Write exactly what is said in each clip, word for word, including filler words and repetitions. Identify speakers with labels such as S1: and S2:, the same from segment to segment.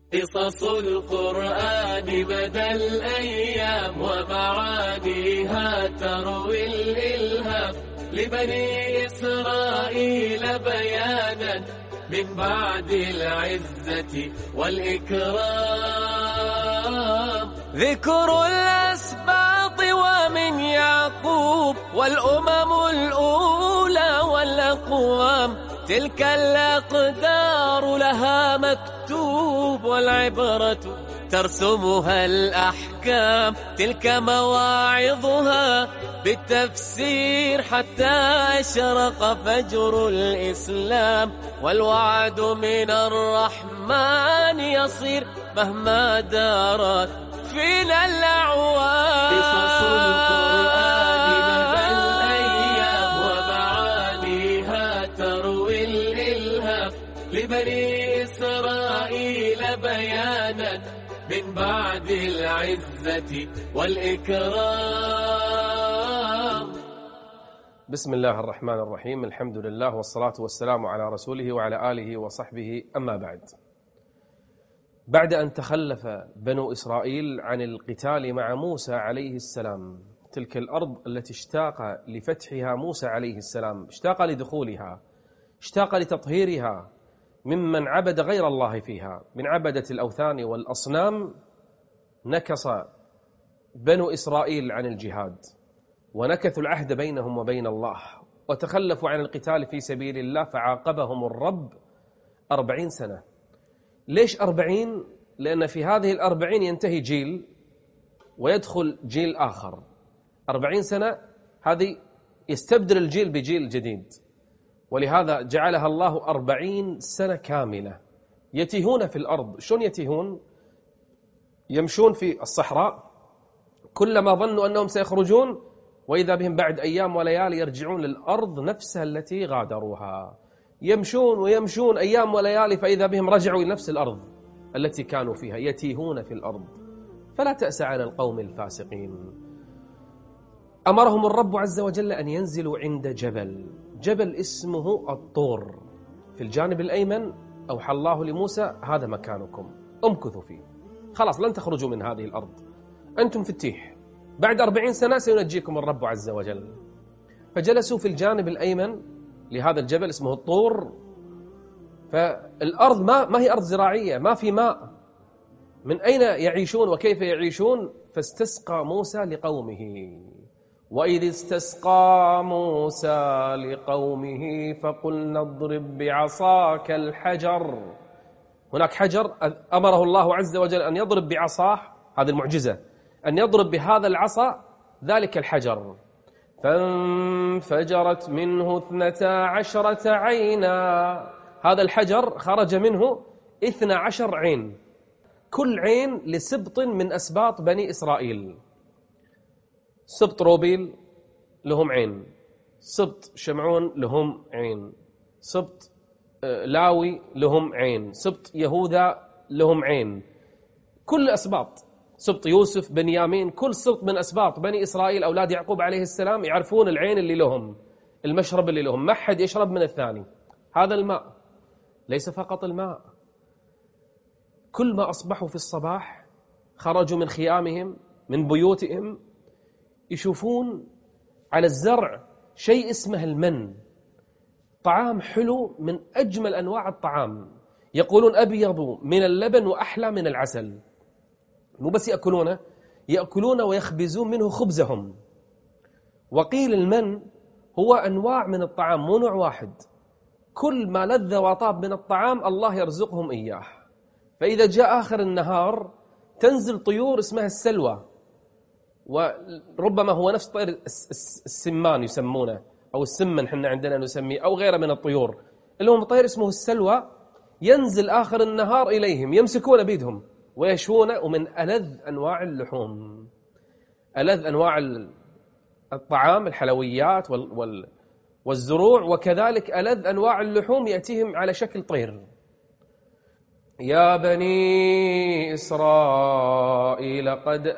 S1: قصص القرآن مدى الأيام ومعانيها تروي الإلهام لبني إسرائيل بيانا من بعد العزة والإكرام. ذكر الأسباط ومن يعقوب والأمم الأولى والأقوام، تلك الأقدار لها مكتوب والعبرة ترسمها الأحكام. تلك مواعظها بالتفسير حتى أشرق فجر الإسلام، والوعد من الرحمن يصير مهما دارت فينا الأعوام. قصص القرآن مدى الأيام ومعانيها تروي الإلهام لبني إسرائيل بيانا من بعد العزة والإكرام.
S2: بسم الله الرحمن الرحيم. الحمد لله والصلاة والسلام على رسوله وعلى آله وصحبه. أما بعد، بعد أن تخلف بنو إسرائيل عن القتال مع موسى عليه السلام، تلك الأرض التي اشتاق لفتحها موسى عليه السلام، اشتاق لدخولها، اشتاق لتطهيرها ممن عبد غير الله فيها من عبدة الأوثان والأصنام، نكص بنو إسرائيل عن الجهاد ونكثوا العهد بينهم وبين الله وتخلفوا عن القتال في سبيل الله، فعاقبهم الرب أربعين سنة. ليش أربعين؟ لأن في هذه الأربعين ينتهي جيل ويدخل جيل آخر. أربعين سنة هذه يستبدل الجيل بجيل جديد، ولهذا جعلها الله أربعين سنة كاملة يتيهون في الأرض. شلون يتيهون؟ يمشون في الصحراء كلما ظنوا أنهم سيخرجون وإذا بهم بعد أيام وليالي يرجعون للأرض نفسها التي غادروها. يمشون ويمشون أيام وليالي فإذا بهم رجعوا إلى نفس الأرض التي كانوا فيها، يتيهون في الأرض. فلا تأس على القوم الفاسقين. أمرهم الرب عز وجل أن ينزلوا عند جبل جبل اسمه الطور في الجانب الأيمن. أوحى الله لموسى: هذا مكانكم، امكثوا فيه، خلاص لن تخرجوا من هذه الأرض، أنتم في التيه، بعد أربعين سنة سينجيكم الرب عز وجل. فجلسوا في الجانب الأيمن لهذا الجبل اسمه الطور. فالأرض ما, ما هي أرض زراعية، ما في ماء، من أين يعيشون وكيف يعيشون؟ فاستسقى موسى لقومه. وإذ استسقى موسى لقومه فقلنا اضرب بعصاك الحجر. هناك حجر أمره الله عز وجل أن يضرب بعصاه، هذه المعجزة، أن يضرب بهذا العصا ذلك الحجر. فانفجرت منه اثنتا عشرة عينا. هذا الحجر خرج منه اثنى عشر عين، كل عين لسبط من أسباط بني إسرائيل. سبط روبيل لهم عين، سبط شمعون لهم عين، سبط لاوي لهم عين، سبط يهوذا لهم عين، كل أسباط، سبط يوسف، بنيامين، كل سبط من أسباط بني إسرائيل أولاد يعقوب عليه السلام يعرفون العين اللي لهم، المشرب اللي لهم، ما حد يشرب من الثاني. هذا الماء ليس فقط الماء، كل ما أصبحوا في الصباح خرجوا من خيامهم من بيوتهم يشوفون على الزرع شيء اسمه المن، طعام حلو من أجمل أنواع الطعام، يقولون أبيض من اللبن وأحلى من العسل. مو بس يأكلونه، يأكلون ويخبزون منه خبزهم. وقيل المن هو أنواع من الطعام، مو نوع واحد، كل ما لذ وطاب من الطعام الله يرزقهم إياه. فإذا جاء آخر النهار تنزل طيور اسمها السلوى، وربما هو نفس طير السمان يسمونه، أو السمن حنا عندنا نسميه، أو غيره من الطيور، اللي هو طير اسمه السلوى. ينزل آخر النهار إليهم يمسكون بيدهم ويشوون، ومن ألذ أنواع اللحوم، ألذ أنواع الطعام، الحلويات والزروع، وكذلك ألذ أنواع اللحوم يأتيهم على شكل طير. يا بني إسرائيل قد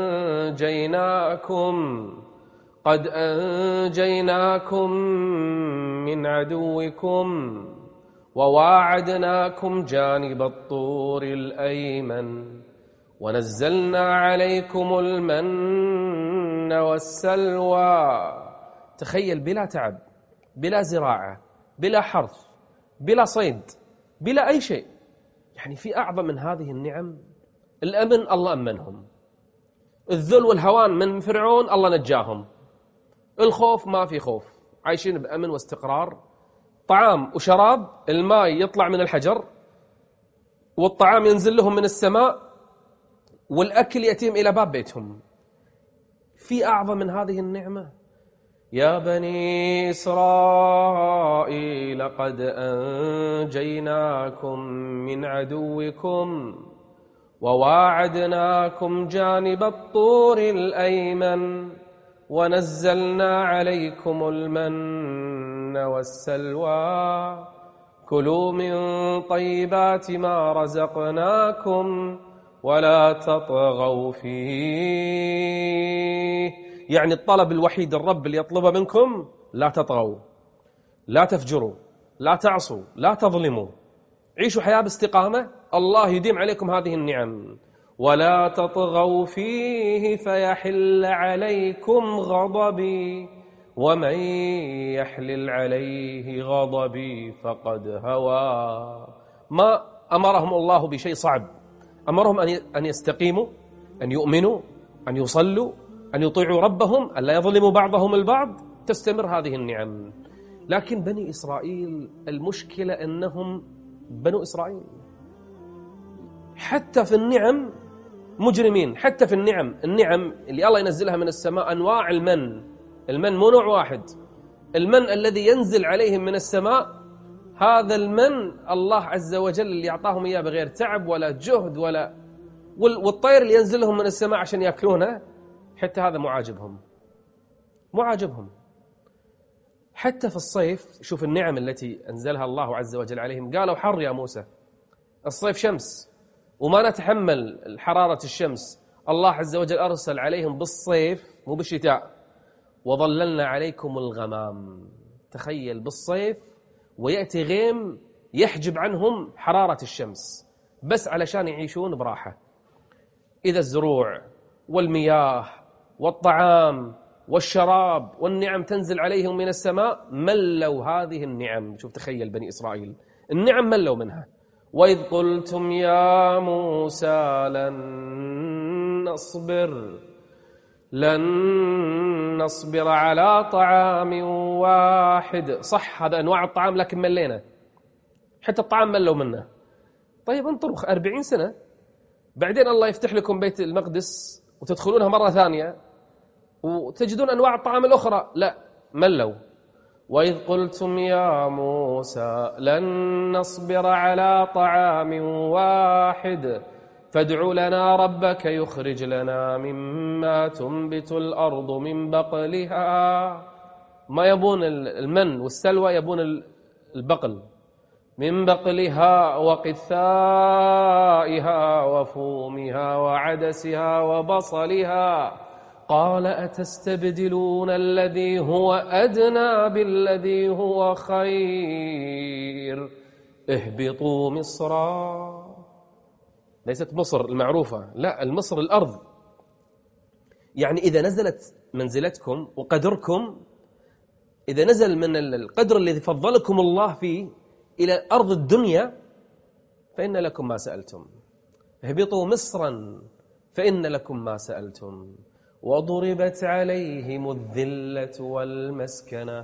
S2: أنجيناكم قد أنجيناكم من عدوكم وواعدناكم جانب الطور الأيمن ونزلنا عليكم المن والسلوى. تخيل، بلا تعب، بلا زراعة، بلا حرث، بلا صيد، بلا أي شيء. يعني في أعظم من هذه النعم؟ الأمن الله أمنهم، الذل والهوان من فرعون الله نجاهم، الخوف ما في خوف، عايشين بأمن واستقرار، طعام وشراب، الماء يطلع من الحجر والطعام ينزل لهم من السماء والأكل يأتيهم إلى باب بيتهم. في أعظم من هذه النعمة؟ يا بني إسرائيل قد أنجيناكم من عدوكم وواعدناكم جانب الطور الأيمن ونزلنا عليكم المن والسلوى كلوا من طيبات ما رزقناكم ولا تطغوا فيه. يعني الطلب الوحيد الرب اللي يطلبه منكم: لا تطغوا، لا تفجروا، لا تعصوا، لا تظلموا، عيشوا حياة باستقامة، الله يديم عليكم هذه النعم. ولا تطغوا فيه فيحل عليكم غضبي ومن يحلل عليه غضبي فقد هوى. ما أمرهم الله بشيء صعب، أمرهم أن يستقيموا، أن يؤمنوا، أن يصلوا، أن يطيعوا ربهم، أن لا يظلموا بعضهم البعض. تستمر هذه النعم. لكن بني إسرائيل المشكلة أنهم بنو إسرائيل حتى في النعم مجرمين. حتى في النعم، النعم اللي الله ينزلها من السماء، أنواع المن، المن مو نوع واحد، المن الذي ينزل عليهم من السماء، هذا المن الله عز وجل اللي يعطاهم إياه بغير تعب ولا جهد ولا، والطير اللي ينزل لهم من السماء عشان يأكلونه، حتى هذا معاجبهم معاجبهم. حتى في الصيف شوف النعم التي أنزلها الله عز وجل عليهم. قالوا حر يا موسى، الصيف شمس وما نتحمل حرارة الشمس، الله عز وجل أرسل عليهم بالصيف مو بالشتاء: وظللنا عليكم الغمام. تخيل بالصيف ويأتي غيم يحجب عنهم حرارة الشمس بس علشان يعيشون براحة. إذا الزروع والمياه والطعام والشراب والنعم تنزل عليهم من السماء، ملوا هذه النعم. شوف تخيل بني إسرائيل النعم ملوا منها. وإذ قلتم يا موسى لن نصبر لن نصبر على طعام واحد. صح هذا أنواع الطعام لكن ملينا، حتى الطعام ملوا منه. طيب انطروا أربعين سنة بعدين الله يفتح لكم بيت المقدس وتدخلونها مرة ثانية وتجدون أنواع الطعام الأخرى، لا ملوا. وإذ قلتم يا موسى لن نصبر على طعام واحد فادع لنا ربك يخرج لنا مما تنبت الأرض من بقلها. ما يبون المن والسلوى، يبون البقل، من بقلها وقثائها وفومها وعدسها وبصلها. قال أتستبدلون الذي هو أدنى بالذي هو خير اهبطوا مصرا. ليست مصر المعروفة، لا، المصر الأرض. يعني إذا نزلت منزلتكم وقدركم، إذا نزل من القدر الذي فضلكم الله فيه إلى أرض الدنيا فإن لكم ما سألتم. اهبطوا مصرا فإن لكم ما سألتم. وضربت عليهم الذلة والمسكنة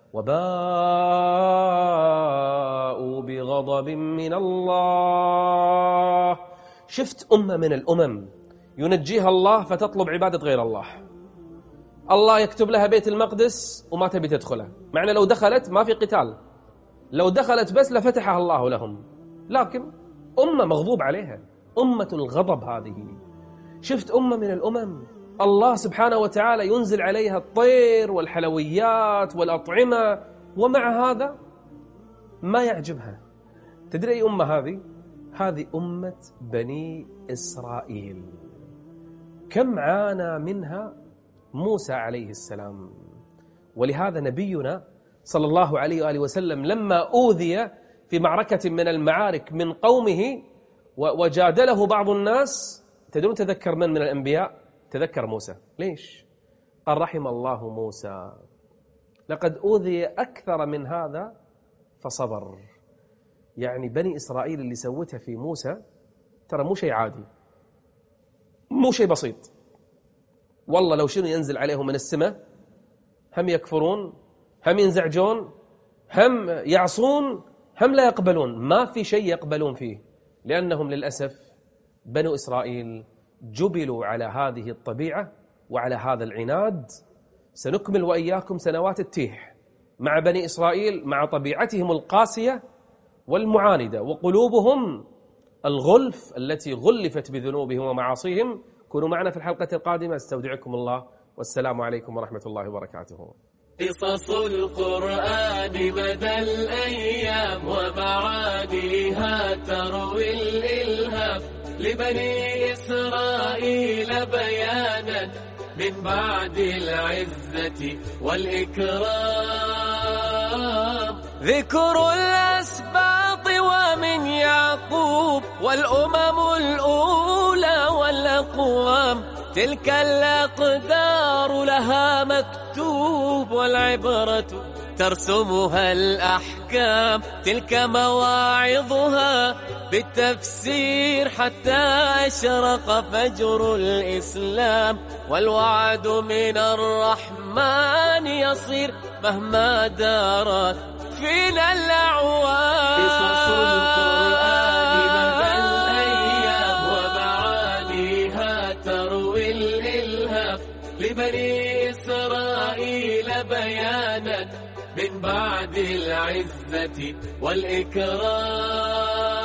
S2: وباءوا بغضب من الله. شفت أمة من الأمم ينجيها الله فتطلب عبادة غير الله، الله يكتب لها بيت المقدس وما تبي تدخله، معنى لو دخلت ما في قتال، لو دخلت بس لفتحها الله لهم، لكن أمة مغضوب عليها، أمة الغضب هذه. شفت أمة من الأمم الله سبحانه وتعالى ينزل عليها الطير والحلويات والأطعمة، ومع هذا ما يعجبها. تدري أي أمة هذه؟ هذه أمة بني إسرائيل. كم عانى منها موسى عليه السلام. ولهذا نبينا صلى الله عليه وآله وسلم لما أوذي في معركة من المعارك من قومه وجادله بعض الناس، تدرون تذكر من من الأنبياء؟ تذكر موسى. ليش؟ قال رحم الله موسى، لقد أوذي أكثر من هذا فصبر. يعني بني إسرائيل اللي سوتها في موسى ترى مو شيء عادي، مو شيء بسيط. والله لو شنو ينزل عليهم من السماء هم يكفرون، هم ينزعجون، هم يعصون، هم لا يقبلون. ما في شيء يقبلون فيه، لأنهم للأسف بنو إسرائيل جبلوا على هذه الطبيعة وعلى هذا العناد. سنكمل وإياكم سنوات التيح مع بني إسرائيل، مع طبيعتهم القاسية والمعاندة وقلوبهم الغلف التي غلفت بذنوبهم ومعاصيهم. كونوا معنا في الحلقة القادمة. استودعكم الله، والسلام عليكم ورحمة الله وبركاته.
S1: قصص القرآن مدى الأيام ومعانيها تروي الإلهام لبني إسرائيل بيانا من بعد العزة والإكرام. ذكر الأسباط ومن يعقوب والأمم الأولى والأقوام، تلك الأقدار لها مكتوب والعبرة ترسمها الأحكام. تلك مواعظها بالتفسير حتى أشرق فجر الإسلام، والوعد من الرحمن يصير مهما دارت فينا الأعوام. قصص القرآن مدى الأيام ومعانيها تروي الإلهام لبني إسرائيل بيانا من بعد العزة والإكرام.